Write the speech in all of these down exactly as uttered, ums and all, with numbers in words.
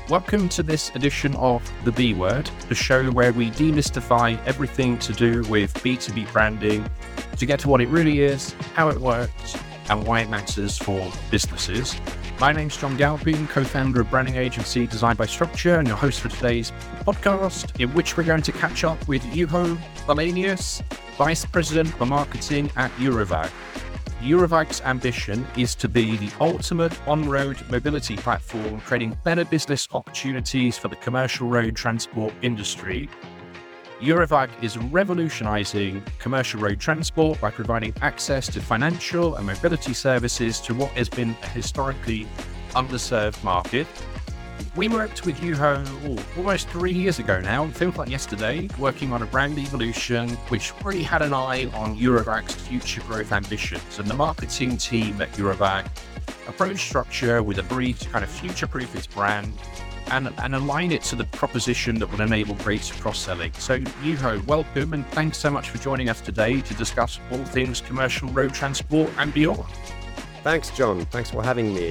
Welcome to this edition of The B Word, the show where we demystify everything to do with B two B branding to get to what it really is, how it works, and why it matters for businesses. My name's John Galpin, co-founder of branding agency Designed by Structure, and your host for today's podcast, in which we're going to catch up with Juho Wallenius, Vice President for Marketing at Eurowag. Eurowag's ambition is to be the ultimate on-road mobility platform, creating better business opportunities for the commercial road transport industry. Eurowag is revolutionizing commercial road transport by providing access to financial and mobility services to what has been a historically underserved market. We worked with Juho oh, almost three years ago now, it feels like yesterday, working on a brand evolution which really had an eye on Eurowag's future growth ambitions. And the marketing team at Eurowag approached Structure with a brief to kind of future-proof its brand and, and align it to the proposition that would enable greater cross-selling. So Juho, welcome and thanks so much for joining us today to discuss all things commercial road transport and beyond. Thanks, John. Thanks for having me.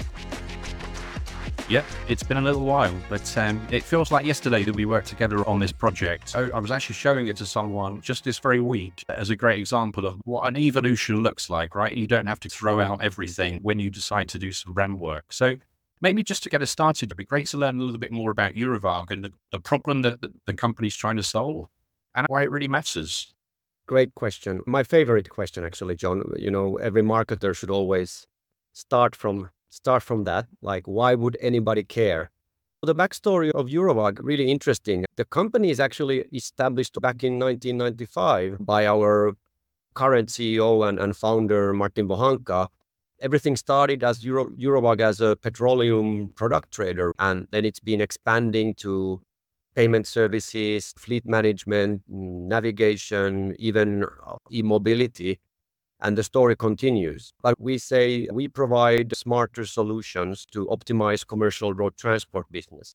Yeah, it's been a little while, but um, it feels like yesterday that we worked together on this project. So I was actually showing it to someone just this very week as a great example of what an evolution looks like, right? You don't have to throw out everything when you decide to do some brand work. So maybe just to get us started, it'd be great to learn a little bit more about Eurowag and the, the problem that the, the company's trying to solve and why it really matters. Great question. My favorite question, actually, John. You know, every marketer should always start from Start from that, like why would anybody care? The backstory of Eurowag, really interesting. The company is actually established back in nineteen ninety-five by our current C E O and, and founder, Martin Bohanka. Everything started as Euro, Eurowag as a petroleum product trader, and then it's been expanding to payment services, fleet management, navigation, even e-mobility. And the story continues. But we say we provide smarter solutions to optimize commercial road transport business.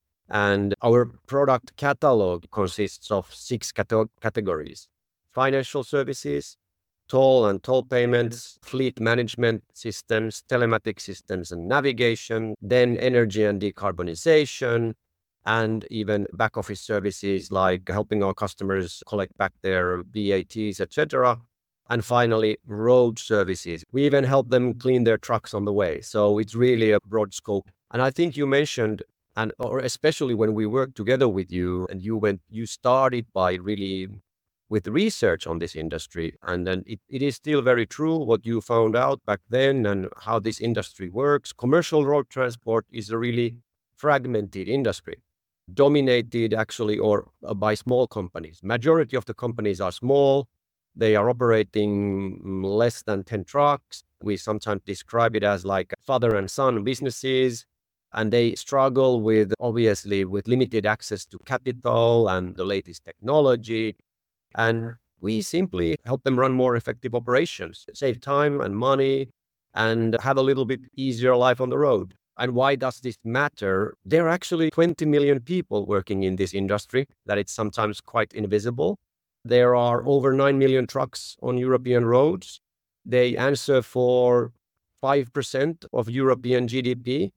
And our product catalog consists of six cate- categories: financial services, toll and toll payments, fleet management systems, telematic systems and navigation, then energy and decarbonization, and even back office services like helping our customers collect back their V A Ts, et cetera. And finally, road services. We even help them clean their trucks on the way. So it's really a broad scope. And I think you mentioned, and or especially when we worked together with you, and you went, you started by really with research on this industry. And then it, it is still very true what you found out back then and how this industry works. Commercial road transport is a really fragmented industry, dominated actually or uh, by small companies. Majority of the companies are small. They are operating less than ten trucks. We sometimes describe it as like father and son businesses, and they struggle with, obviously, with limited access to capital and the latest technology. And we simply help them run more effective operations, save time and money, and have a little bit easier life on the road. And why does this matter? There are actually twenty million people working in this industry, that it's sometimes quite invisible. There are over nine million trucks on European roads. They answer for five percent of European G D P,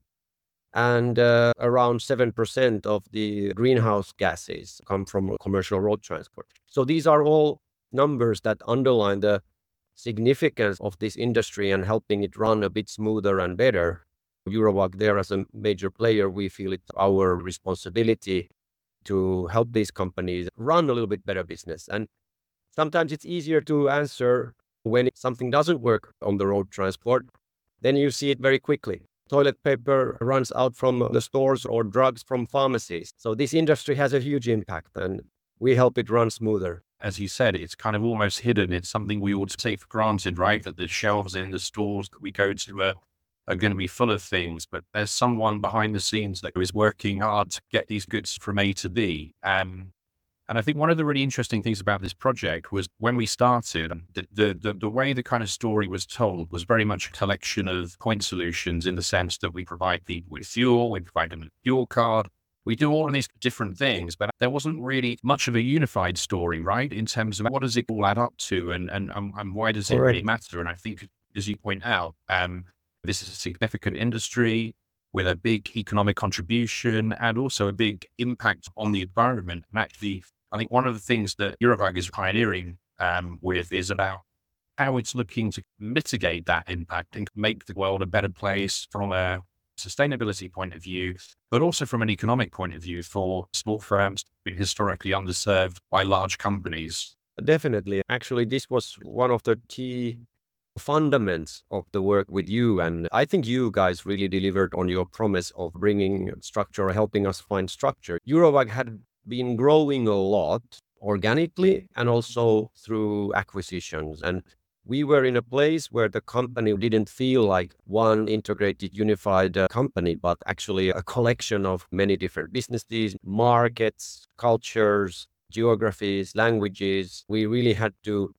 and uh, around seven percent of the greenhouse gases come from commercial road transport. So these are all numbers that underline the significance of this industry and helping it run a bit smoother and better. Eurowag there as a major player, we feel it's our responsibility to help these companies run a little bit better business. And sometimes it's easier to answer when something doesn't work on the road transport. Then you see it very quickly. Toilet paper runs out from the stores or drugs from pharmacies. So this industry has a huge impact and we help it run smoother. As you said, it's kind of almost hidden. It's something we would take for granted, right? That the shelves in the stores that we go to are are going to be full of things, but there's someone behind the scenes that is working hard to get these goods from A to B. Um, and I think one of the really interesting things about this project was when we started, the, the, the, the way the kind of story was told was very much a collection of point solutions in the sense that we provide people with fuel, we provide them with a fuel card, we do all of these different things, but there wasn't really much of a unified story, right? In terms of what does it all add up to and, and, and why does it Correct. really matter? And I think, as you point out, um, this is a significant industry. with a big economic contribution and also a big impact on the environment. And actually, I think one of the things that Eurowag is pioneering um, with is about how it's looking to mitigate that impact and make the world a better place from a sustainability point of view, but also from an economic point of view for small firms being historically underserved by large companies. Definitely. Actually, this was one of the key fundamentals of the work with you. And I think you guys really delivered on your promise of bringing structure, helping us find structure. Eurowag had been growing a lot organically and also through acquisitions. And we were in a place where the company didn't feel like one integrated, unified uh, company, but actually a collection of many different businesses, markets, cultures, geographies, languages. We really had to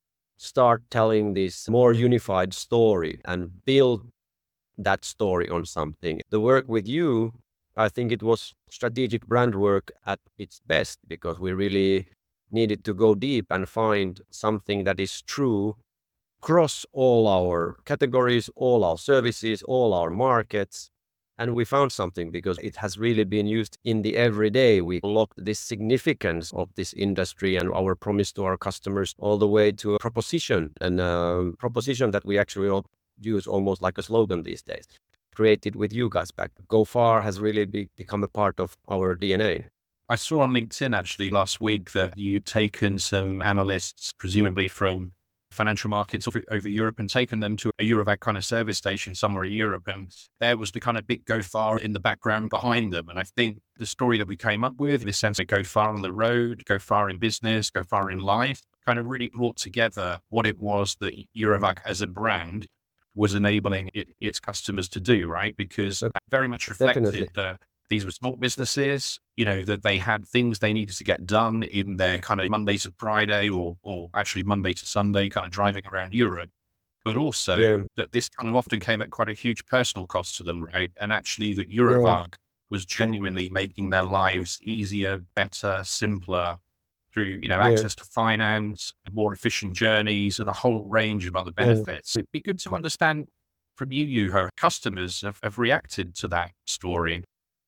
start telling this more unified story and build that story on something. The work with you, I think it was strategic brand work at its best, because we really needed to go deep and find something that is true across all our categories, all our services, all our markets. And we found something because it has really been used in the everyday. We locked this significance of this industry and our promise to our customers all the way to a proposition, and a proposition that we actually all use almost like a slogan these days. Created with you guys back. Go Far has really be, become a part of our D N A. I saw on LinkedIn actually last week that you'd taken some analysts, presumably from financial markets over, over Europe, and taken them to a Eurowag kind of service station somewhere in Europe. And there was the kind of big Go Far in the background behind them. And I think the story that we came up with, this sense of go far on the road, go far in business, go far in life, kind of really brought together what it was that Eurowag as a brand was enabling it, its customers to do, right? Because that very much reflected Definitely. the these were small businesses, you know, that they had things they needed to get done in their kind of Monday to Friday, or, or actually Monday to Sunday, kind of driving around Europe. But also Yeah. that this kind of often came at quite a huge personal cost to them, right? And actually that Eurowag was genuinely making their lives easier, better, simpler through, you know, Yeah. access to finance, more efficient journeys, and a whole range of other benefits. It'd be good to understand from you, you, how customers have, have reacted to that story.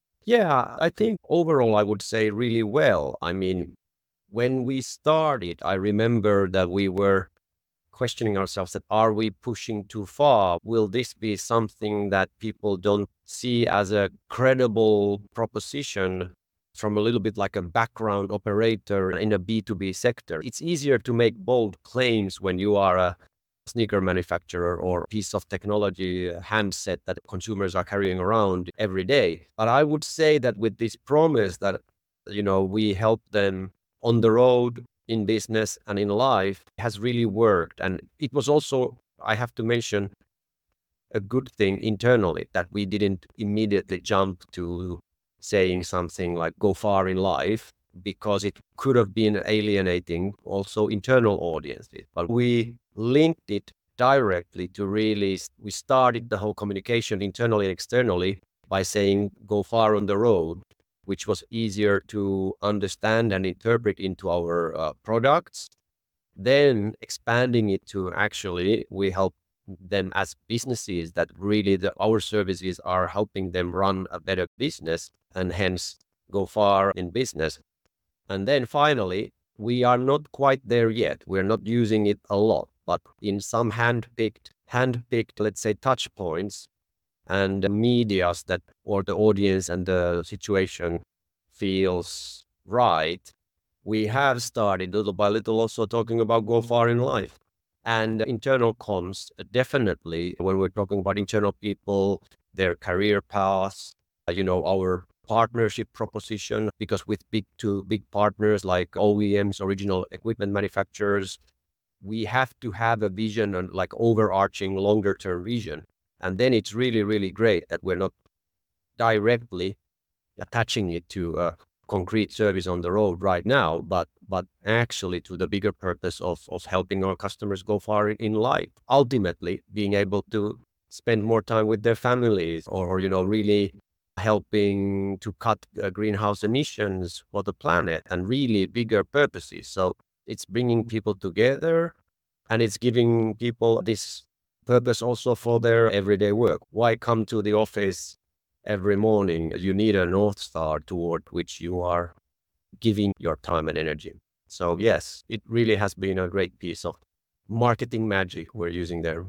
Yeah, I think overall I would say really well. I mean, when we started, I remember that we were questioning ourselves that are we pushing too far? Will this be something that people don't see as a credible proposition from a little bit like a background operator in a B two B sector? It's easier to make bold claims when you are a sneaker manufacturer or piece of technology, a handset that consumers are carrying around every day. But I would say that with this promise that, you know, we help them on the road, in business and in life, has really worked. And it was also, I have to mention, a good thing internally that we didn't immediately jump to saying something like go far in life, because it could have been alienating also internal audiences. But we linked it directly to really, we started the whole communication internally and externally by saying go far on the road, which was easier to understand and interpret into our uh, products. Then expanding it to actually, we help them as businesses that really the, our services are helping them run a better business and hence go far in business. And then finally, we are not quite there yet. We're not using it a lot, but in some hand-picked, hand-picked, let's say, touch points and medias that, or the audience and the situation feels right, we have started little by little also talking about go far in life. And internal comms, definitely, when we're talking about internal people, their career paths, you know, our partnership proposition, because with big two big partners like O E Ms, original equipment manufacturers, we have to have a vision and like overarching longer term vision. And then it's really, really great that we're not directly attaching it to a concrete service on the road right now, but but actually to the bigger purpose of of helping our customers go far in, in life. Ultimately, being able to spend more time with their families, or, or you know, really helping to cut uh, greenhouse emissions for the planet, and really bigger purposes. So it's bringing people together, and it's giving people this purpose also for their everyday work. Why come to the office every morning, you need a North Star toward which you are giving your time and energy. So yes, it really has been a great piece of marketing magic we're using there.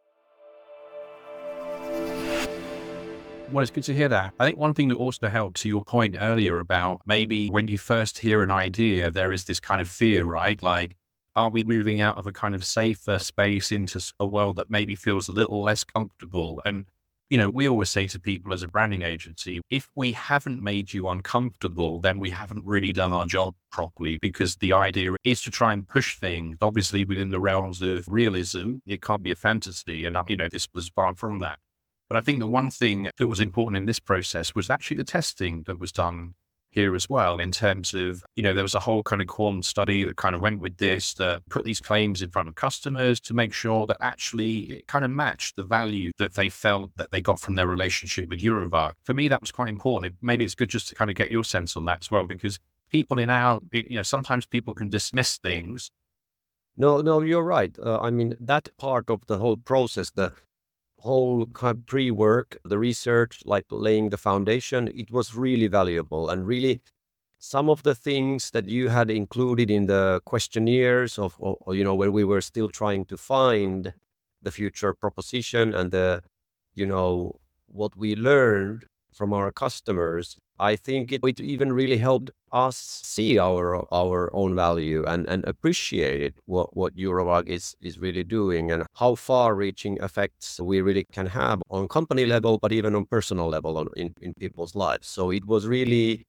Well, it's good to hear that. I think one thing that also helped, to your point earlier about maybe when you first hear an idea, there is this kind of fear, right? Like, are we moving out of a kind of safer space into a world that maybe feels a little less comfortable? And, you know, we always say to people as a branding agency, if we haven't made you uncomfortable, then we haven't really done our job properly, because the idea is to try and push things, obviously within the realms of realism. It can't be a fantasy. And, you know, this was far from that. But I think the one thing that was important in this process was actually the testing that was done here as well, in terms of, you know, there was a whole kind of quant study that kind of went with this, that put these claims in front of customers to make sure that actually it kind of matched the value that they felt that they got from their relationship with Eurowag. For me, that was quite important. Maybe it's good just to kind of get your sense on that as well, because people in our, you know, sometimes people can dismiss things. No, no, you're right. Uh, I mean, that part of the whole process, the whole kind of pre-work, the research, like laying the foundation, it was really valuable. And really, some of the things that you had included in the questionnaires of, or, you know, when we were still trying to find the future proposition and the, you know, what we learned from our customers, I think it, it even really helped us see our our own value and, and appreciate it, what, what Eurowag is, is really doing and how far-reaching effects we really can have on company level, but even on personal level on, in, in people's lives. So it was really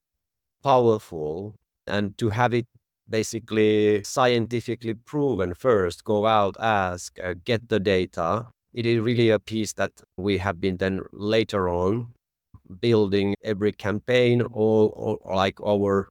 powerful, and to have it basically scientifically proven first, go out, ask, uh, get the data. It is really a piece that we have been then later on building every campaign or, or like our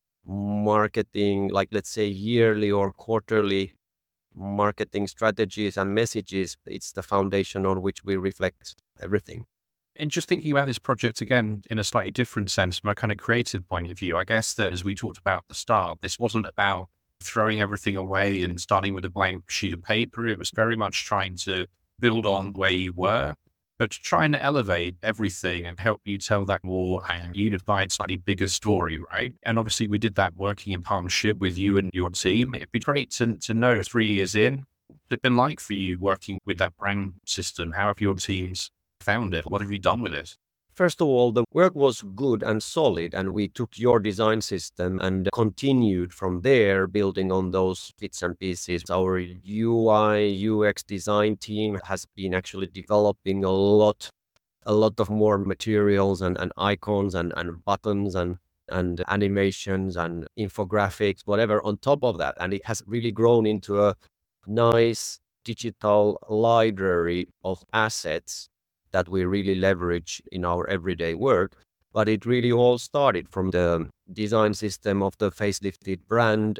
marketing, like let's say yearly or quarterly marketing strategies and messages. It's the foundation on which we reflect everything. And just thinking about this project again in a slightly different sense, from a kind of creative point of view, I guess that as we talked about at the start, this wasn't about throwing everything away and starting with a blank sheet of paper. It was very much trying to build on where you were, but to try and elevate everything and help you tell that more and unified, slightly bigger story, right? And obviously we did that working in partnership with you and your team. It'd be great to, to know three years in, what's it been like for you working with that brand system? How have your teams found it? What have you done with it? First of all, the work was good and solid, and we took your design system and continued from there, building on those bits and pieces. Our U I, U X design team has been actually developing a lot, a lot of more materials and, and icons and, and buttons and, and animations and infographics, whatever on top of that. And it has really grown into a nice digital library of assets that we really leverage in our everyday work. But it really all started from the design system of the facelifted brand.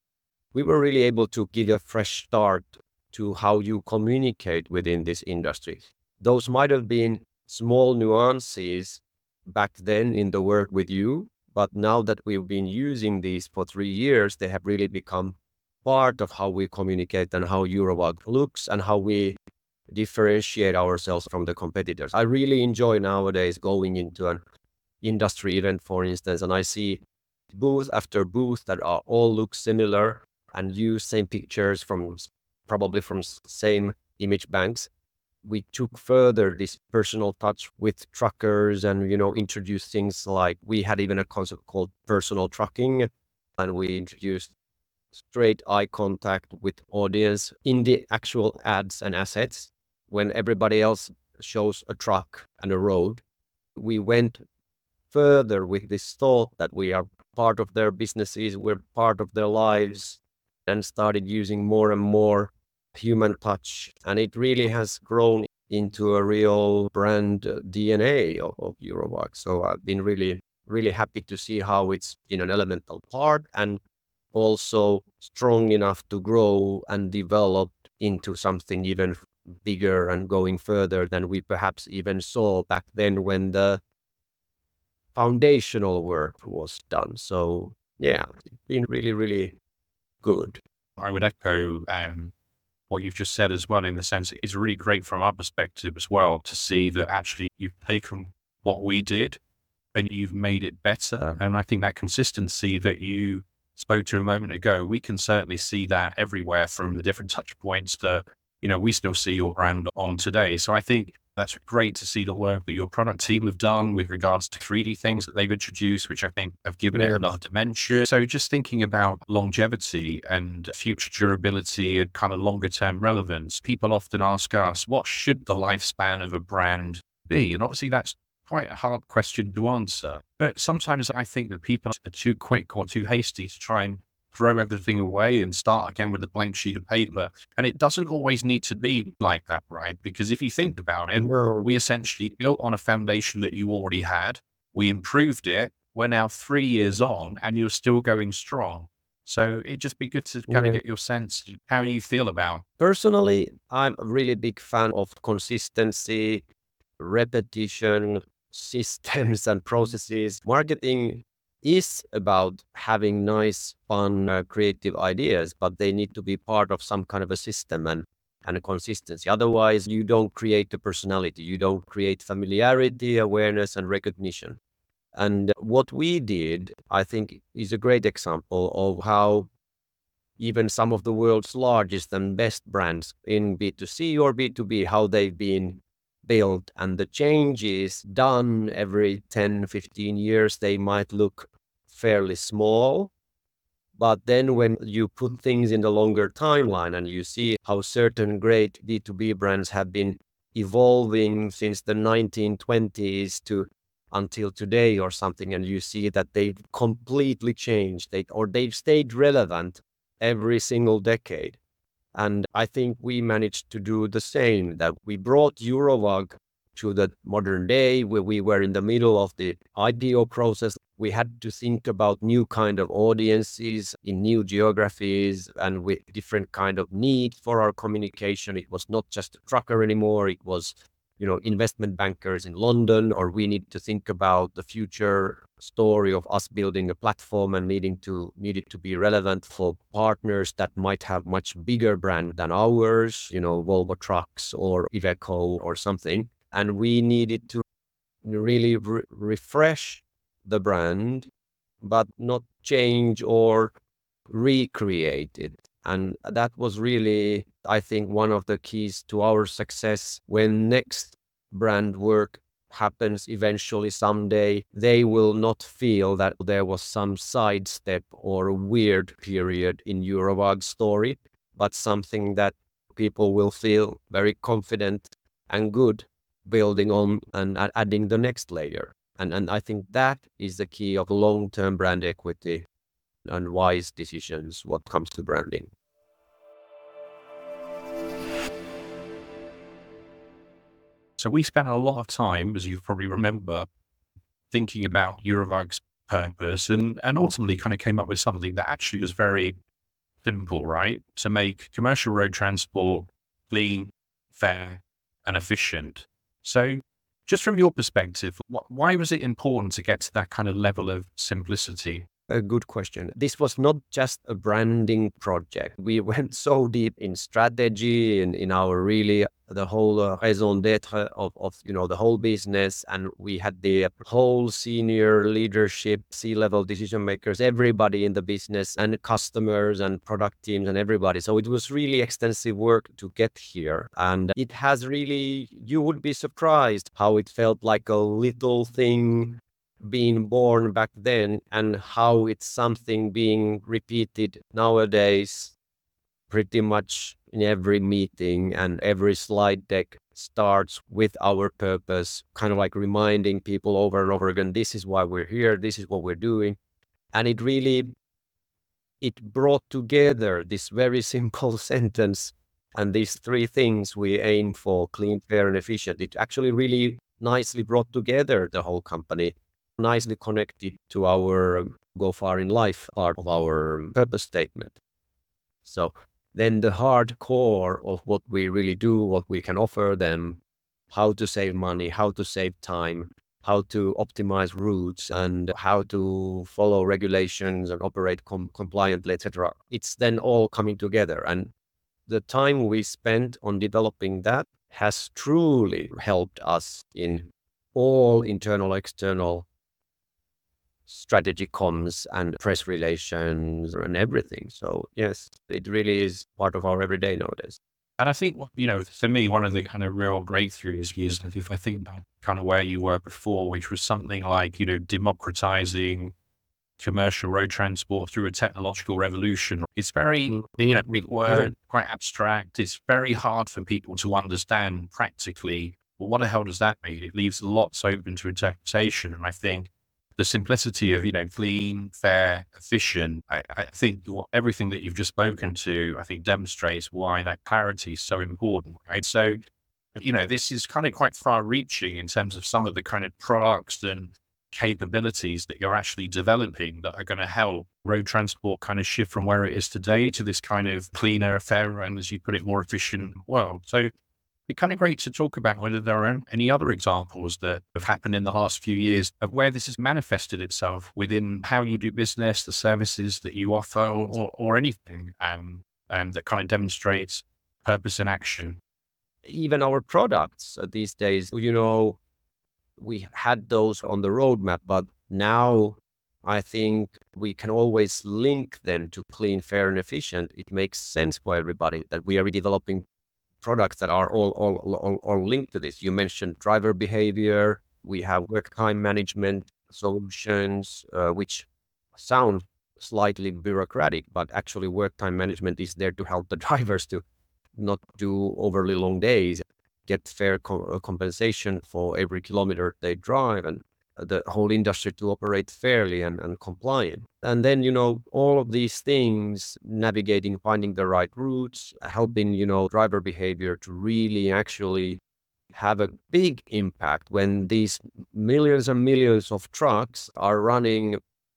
We were really able to give a fresh start to how you communicate within this industry. Those might have been small nuances back then in the work with you, but now that we've been using these for three years, they have really become part of how we communicate and how Eurowag looks and how we differentiate ourselves from the competitors. I really enjoy nowadays going into an industry event, for instance, and I see booth after booth that are all look similar and use same pictures from probably from same image banks. We took further this personal touch with truckers and, you know, introduced things like we had even a concept called personal trucking, and we introduced straight eye contact with audience in the actual ads and assets. When everybody else shows a truck and a road, we went further with this thought that we are part of their businesses, we're part of their lives, and started using more and more human touch. And it really has grown into a real brand D N A of, of Eurowag. So I've been really, really happy to see how it's been an elemental part and also strong enough to grow and develop into something even bigger and going further than we perhaps even saw back then when the foundational work was done. So yeah, it's been really, really good. I would echo um, what you've just said as well, in the sense it's really great from our perspective as well to see that actually you've taken what we did and you've made it better. And I think that consistency that you spoke to a moment ago, we can certainly see that everywhere from the different touch points that, you know, we still see your brand on today. So I think that's great to see the work that your product team have done with regards to three D things that they've introduced, which I think have given it another dimension. So just thinking about longevity and future durability and kind of longer term relevance, people often ask us, what should the lifespan of a brand be? And obviously that's quite a hard question to answer. But sometimes I think that people are too quick or too hasty to try and throw everything away and start again with a blank sheet of paper. And it doesn't always need to be like that, right? Because if you think about it, we essentially built on a foundation that you already had. We improved it. We're now three years on and you're still going strong. So it'd just be good to kind of get your sense of how you feel about. Personally, I'm a really big fan of consistency, repetition, systems and processes. Marketing is about having nice, fun, uh, creative ideas, but they need to be part of some kind of a system and, and a consistency. Otherwise, you don't create a personality. You don't create familiarity, awareness, and recognition. And what we did, I think, is a great example of how even some of the world's largest and best brands in B two C or B two B, how they've been built, and the changes done every ten, fifteen years, they might look fairly small. But then when you put things in the longer timeline and you see how certain great B two B brands have been evolving since the nineteen twenties to until today or something, and you see that they've completely changed, they, or they've stayed relevant every single decade. And I think we managed to do the same, that we brought Eurowag to the modern day where we were in the middle of the I P O process. We had to think about new kind of audiences in new geographies and with different kind of need for our communication. It was not just a trucker anymore. It was, you know, investment bankers in London, or we need to think about the future story of us building a platform and needing to need it to be relevant for partners that might have much bigger brand than ours, you know, Volvo Trucks or Iveco or something. And we needed to really re- refresh the brand, but not change or recreate it. And that was really, I think, one of the keys to our success. When next brand work happens eventually someday, they will not feel that there was some sidestep or a weird period in Eurowag's story, but something that people will feel very confident and good building on and adding the next layer. And, and I think that is the key of long-term brand equity and wise decisions what comes to branding. So we spent a lot of time, as you probably remember, thinking about Eurowag's purpose and, and ultimately kind of came up with something that actually was very simple, right? To make commercial road transport clean, fair, and efficient. So just from your perspective, wh- why was it important to get to that kind of level of simplicity? A good question. This was not just a branding project. We went so deep in strategy and in our really the whole uh, raison d'etre of, of you know the whole business, and we had the whole senior leadership, C-level decision makers, everybody in the business, and customers and product teams and everybody. So it was really extensive work to get here, and it has really, you would be surprised how it felt like a little thing being born back then and how it's something being repeated nowadays pretty much in every meeting, and every slide deck starts with our purpose, kind of like reminding people over and over again, this is why we're here, this is what we're doing. And it really, it brought together this very simple sentence and these three things we aim for: clean, fair, and efficient. It actually really nicely brought together the whole company, nicely connected to our Go Far in Life part of our purpose statement. So then the hard core of what we really do, what we can offer them, how to save money, how to save time, how to optimize routes, and how to follow regulations and operate com- compliantly, et cetera. It's then all coming together. And the time we spent on developing that has truly helped us in all internal, external strategy comms and press relations and everything. So yes, it really is part of our everyday nowadays. And I think, you know, for me, one of the kind of real breakthroughs is if I think about kind of where you were before, which was something like, you know, democratizing commercial road transport through a technological revolution. It's very, Mm. you know, big word, quite abstract. It's very hard for people to understand practically. Well, what the hell does that mean? It leaves lots open to interpretation. And I think the simplicity of, you know, clean, fair, efficient, I, I think what, everything that you've just spoken to, I think demonstrates why that clarity is so important, right? So, you know, this is kind of quite far reaching in terms of some of the kind of products and capabilities that you're actually developing that are going to help road transport kind of shift from where it is today to this kind of cleaner, fairer, and as you put it, more efficient world. So it'd be kind of great to talk about whether there are any other examples that have happened in the last few years of where this has manifested itself within how you do business, the services that you offer, or, or anything, um, and that kind of demonstrates purpose in action. Even our products uh, these days, you know, we had those on the roadmap, but now I think we can always link them to clean, fair, and efficient. It makes sense for everybody that we are developing products that are all, all, all, all linked to this. You mentioned driver behavior. We have work time management solutions, uh, which sound slightly bureaucratic, but actually work time management is there to help the drivers to not do overly long days, get fair co- compensation for every kilometer they drive, and the whole industry to operate fairly and, and compliant. And then, you know, all of these things, navigating, finding the right routes, helping, you know, driver behavior to really actually have a big impact when these millions and millions of trucks are running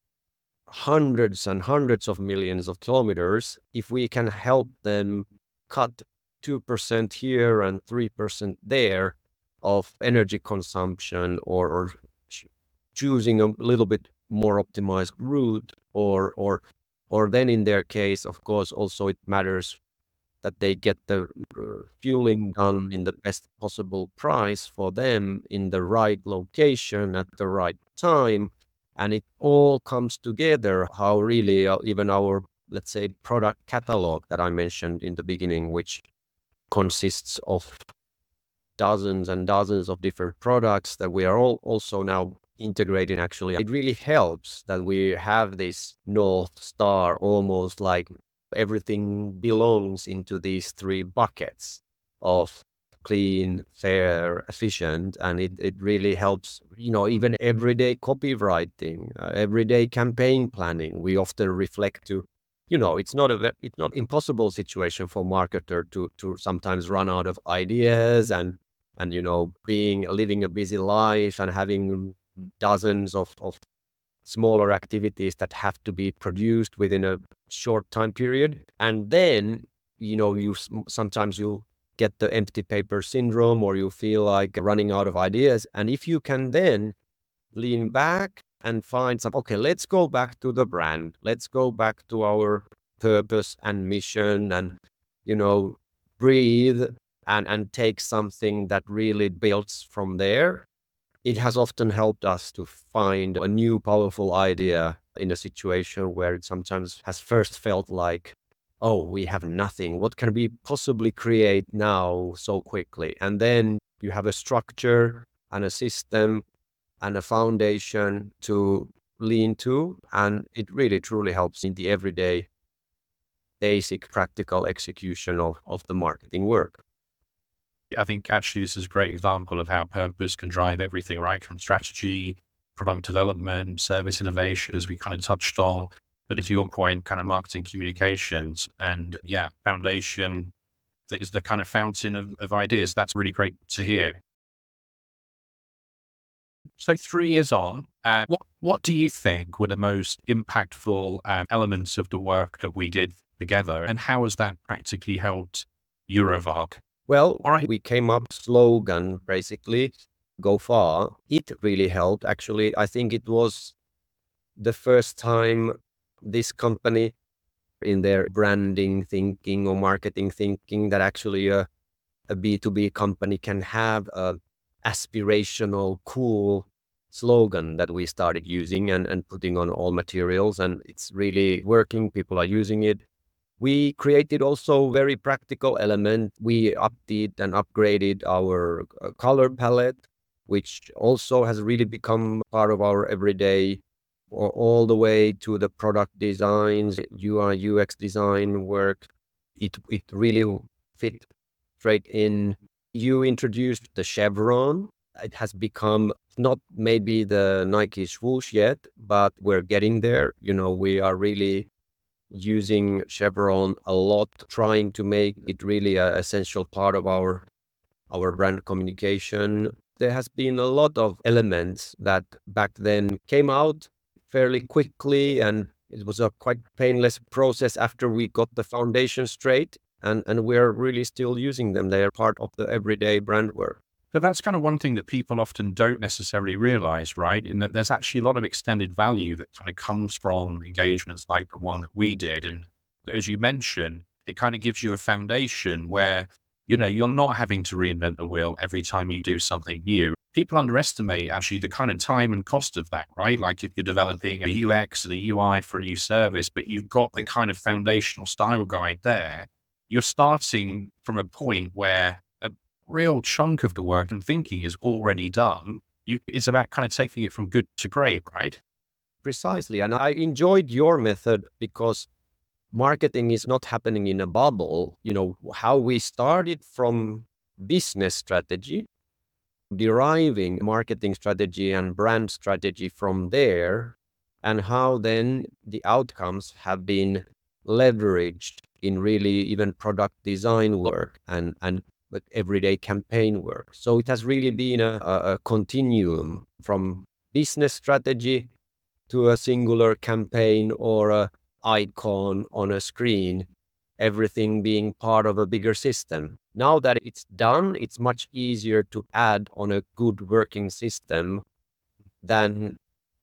hundreds and hundreds of millions of kilometers. If we can help them cut two percent here and three percent there of energy consumption, or, or ch- choosing a little bit more optimized route, or or or then in their case, of course, also it matters that they get the uh, fueling done in the best possible price for them in the right location at the right time. And it all comes together how really uh, even our, let's say, product catalog that I mentioned in the beginning, which consists of dozens and dozens of different products that we are all also now integrating. Actually, it really helps that we have this North Star, almost like everything belongs into these three buckets of clean, fair, efficient, and it, it really helps, you know, even everyday copywriting, uh, everyday campaign planning. We often reflect to, you know, it's not a it's not impossible situation for marketer to to sometimes run out of ideas, and and you know, being living a busy life and having dozens of of smaller activities that have to be produced within a short time period. And then, you know, you sometimes you get the empty paper syndrome, or you feel like running out of ideas. And if you can then lean back and find some, okay, let's go back to the brand, let's go back to our purpose and mission, and, you know, breathe and, and take something that really builds from there. It has often helped us to find a new powerful idea in a situation where it sometimes has first felt like, oh, we have nothing. What can we possibly create now so quickly? And then you have a structure and a system and a foundation to lean to. And it really truly helps in the everyday, basic, practical execution of, of the marketing work. I think actually this is a great example of how purpose can drive everything, right? From strategy, product development, service innovation, as we kind of touched on. But to your point, kind of marketing communications, and yeah, foundation that is the kind of fountain of, of ideas. That's really great to hear. So three years on, uh, what what do you think were the most impactful um, elements of the work that we did together, and how has that practically helped Eurovag? Well, all right, we came up slogan, basically, go far. It really helped. Actually, I think it was the first time this company in their branding thinking or marketing thinking that actually a, a B two B company can have a aspirational, cool slogan that we started using and, and putting on all materials. And it's really working. People are using it. We created also very practical element. We updated and upgraded our uh, color palette, which also has really become part of our everyday, or all the way to the product designs, U I U X design work. It it really fit straight in. You introduced the chevron. It has become not maybe the Nike swoosh yet, but we're getting there. You know, we are really using chevron a lot, trying to make it really an essential part of our our brand communication. There has been a lot of elements that back then came out fairly quickly, and it was a quite painless process after we got the foundation straight, and and we're really still using them. They are part of the everyday brand work. But that's kind of one thing that people often don't necessarily realize, right? In that there's actually a lot of extended value that kind of comes from engagements like the one that we did. And as you mentioned, it kind of gives you a foundation where, you know, you're not having to reinvent the wheel every time you do something new. People underestimate actually the kind of time and cost of that, right? Like if you're developing a U X and a U I for a new service, but you've got the kind of foundational style guide there, you're starting from a point where real chunk of the work and thinking is already done. You, it's about kind of taking it from good to great, right? Precisely. And I enjoyed your method because marketing is not happening in a bubble. You know, how we started from business strategy, deriving marketing strategy and brand strategy from there, and how then the outcomes have been leveraged in really even product design work and, and but everyday campaign work. So it has really been a, a continuum from business strategy to a singular campaign or a icon on a screen, everything being part of a bigger system. Now that it's done, it's much easier to add on a good working system than,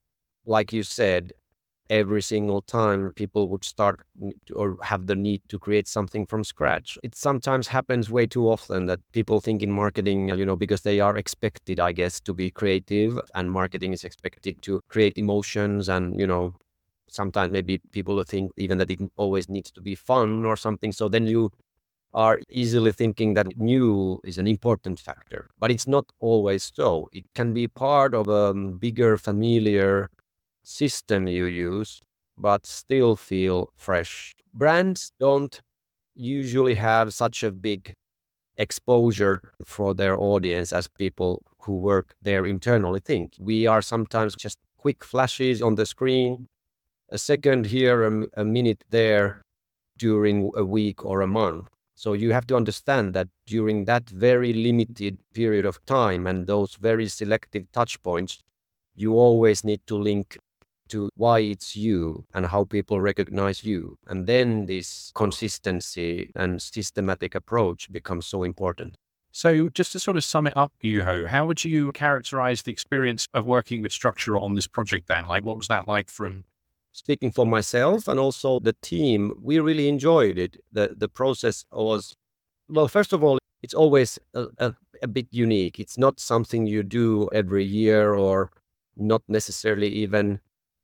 like you said, every single time people would start or have the need to create something from scratch. It sometimes happens way too often that people think in marketing, you know, because they are expected, I guess, to be creative, and marketing is expected to create emotions. And, you know, sometimes maybe people think even that it always needs to be fun or something. So then you are easily thinking that new is an important factor, but it's not always so. It can be part of a bigger, familiar system you use, but still feel fresh. Brands don't usually have such a big exposure for their audience as people who work there internally think. We are sometimes just quick flashes on the screen, a second here, a, a minute there during a week or a month. So you have to understand that during that very limited period of time and those very selective touch points, you always need to link to why it's you and how people recognize you. And then this consistency and systematic approach becomes so important. So just to sort of sum it up, Juho, how would you characterize the experience of working with Structure on this project then? Like, what was that like from... Speaking for myself and also the team, we really enjoyed it. The the process was, well, first of all, it's always a, a, a bit unique. It's not something you do every year or not necessarily even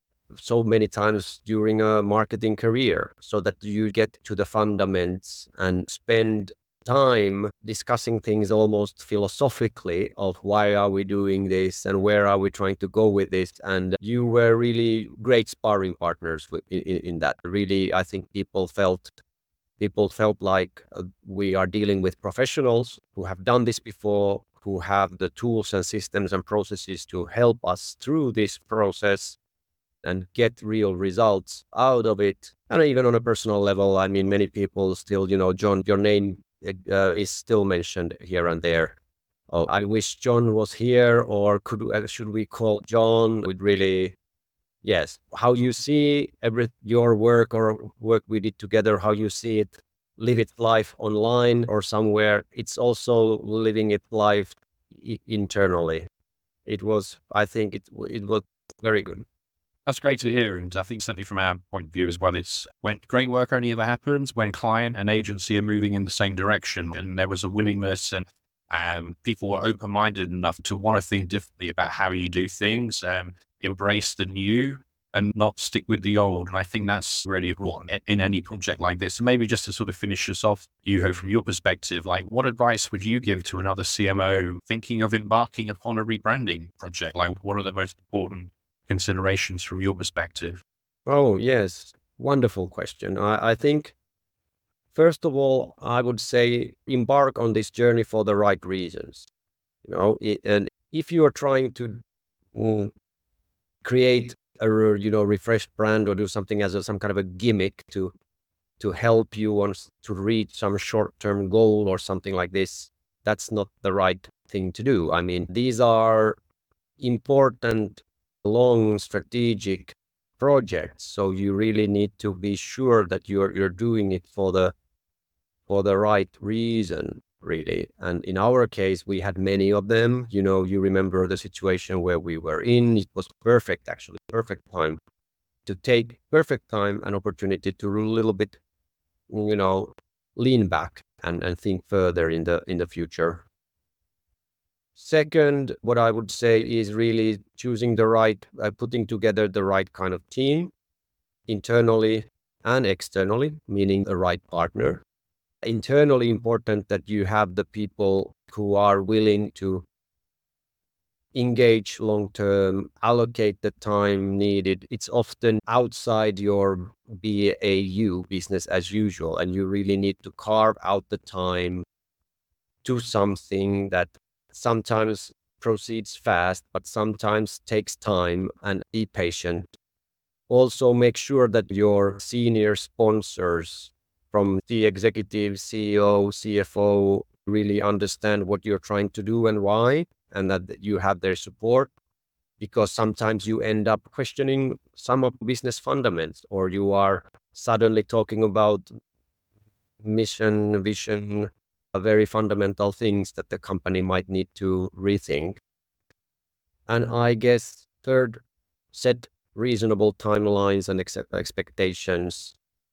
so many times during a marketing career, so that you get to the fundamentals and spend time discussing things almost philosophically of why are we doing this and where are we trying to go with this. And you were really great sparring partners with, in, in that. Really, I think people felt people felt like uh, we are dealing with professionals who have done this before, who have the tools and systems and processes to help us through this process and get real results out of it. And even on a personal level, I mean, many people still, you know, John, your name uh, is still mentioned here and there. Oh, I wish John was here, or could uh, should we call John? Would really, yes. How you see every your work or work we did together, how you see it, live its life online or somewhere. It's also living its life I- internally. It was, I think, it it was very good. That's great to hear. And I think certainly from our point of view as well, it's when great work only ever happens when client and agency are moving in the same direction and there was a willingness and and people were open-minded enough to want to think differently about how you do things, um, embrace the new and not stick with the old. And I think that's really important in any project like this. So maybe just to sort of finish us off, Juho, from your perspective, like what advice would you give to another C M O thinking of embarking upon a rebranding project? Like what are the most important considerations from your perspective? Oh, yes. Wonderful question. I, I think, first of all, I would say embark on this journey for the right reasons. You know, it, and if you are trying to mm, create a you know refreshed brand or do something as a, some kind of a gimmick to to help you on to reach some short-term goal or something like this, that's not the right thing to do. I mean, these are important, long strategic projects, so you really need to be sure that you're you're doing it for the for the right reason, really. And in our case, we had many of them. You know, you remember the situation where we were in. It was perfect, actually, perfect time to take perfect time and opportunity to a little bit, you know, lean back and, and think further in the in the future. Second, what I would say is really choosing the right, uh, putting together the right kind of team, internally and externally, meaning the right partner. Internally important that you have the people who are willing to engage long term, allocate the time needed. It's often outside your B A U, business as usual, and you really need to carve out the time to something that sometimes proceeds fast, but sometimes takes time, and be patient. Also make sure that your senior sponsors from the executive, C E O, C F O really understand what you're trying to do and why, and that you have their support, because sometimes you end up questioning some of business fundamentals, or you are suddenly talking about mission, vision, very fundamental things that the company might need to rethink. And I guess third, set reasonable timelines and ex- expectations,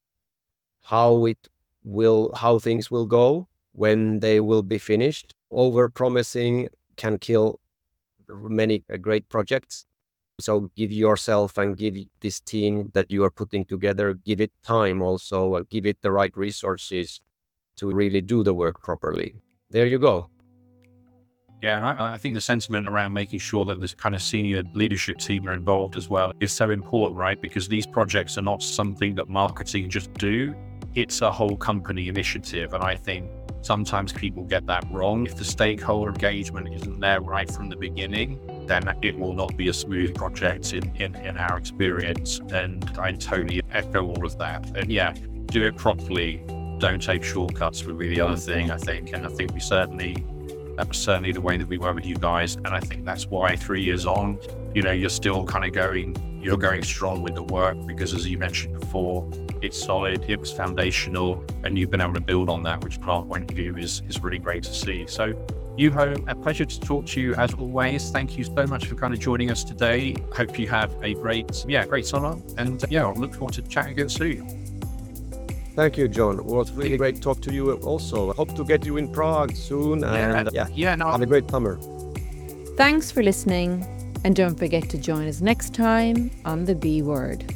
how it will, how things will go, when they will be finished. Over promising can kill many uh, great projects. So give yourself and give this team that you are putting together, give it time also, and give it the right resources to really do the work properly. There you go. Yeah, I, I think the sentiment around making sure that this kind of senior leadership team are involved as well is so important, right? Because these projects are not something that marketing just do. It's a whole company initiative. And I think sometimes people get that wrong. If the stakeholder engagement isn't there right from the beginning, then it will not be a smooth project in, in, in our experience. And I totally echo all of that. And yeah, do it properly. Don't take shortcuts would be the other thing, I think. And I think we certainly, that was certainly the way that we were with you guys. And I think that's why three years on, you know, you're still kind of going, you're going strong with the work, because as you mentioned before, it's solid, it was foundational, and you've been able to build on that, which from our point of view is, is really great to see. So Juho, a pleasure to talk to you as always. Thank you so much for kind of joining us today. Hope you have a great, yeah, great summer. And yeah, I'll look forward to chatting again soon. Thank you, John. It was really great to talk to you also. I hope to get you in Prague soon. And yeah, yeah no. have a great summer. Thanks for listening. And don't forget to join us next time on The B Word.